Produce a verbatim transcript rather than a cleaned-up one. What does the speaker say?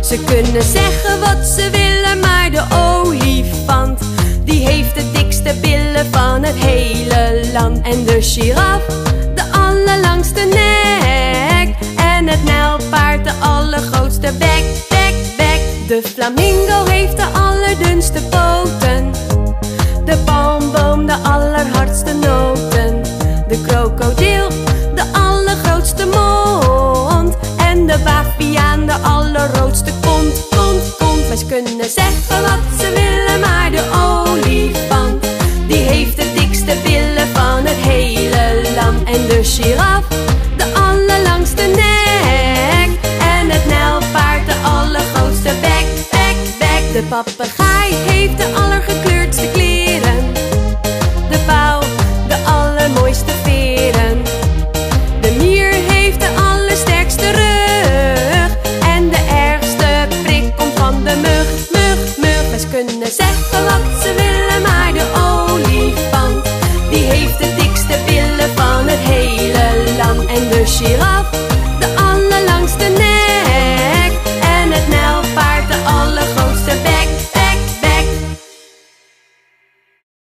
Ze kunnen zeggen wat ze willen, maar de olifant die heeft de dikste billen van het hele land. En de giraf de allerlangste nek. En het nijlpaard de allergrootste bek, bek, bek. De flamingo heeft de allerdunste poten. De palmboom de allerhardste noten. De krokodil de allergrootste mond. En de baviaan de allerroodste kont, kont, kont. Maar ze kunnen zeggen wat ze willen, maar de olifant die heeft de dikste billen van het hele land. En de giraf de allerlangste nek. En het nijlpaard de allergrootste bek, bek, bek. De papegaai heeft de allergekleurdste kleren. De pauw de allermooiste veren. De mier heeft de allersterkste rug. En de ergste prik komt van de mug, mug, mug. Maar ze kunnen zeggen wat ze willen,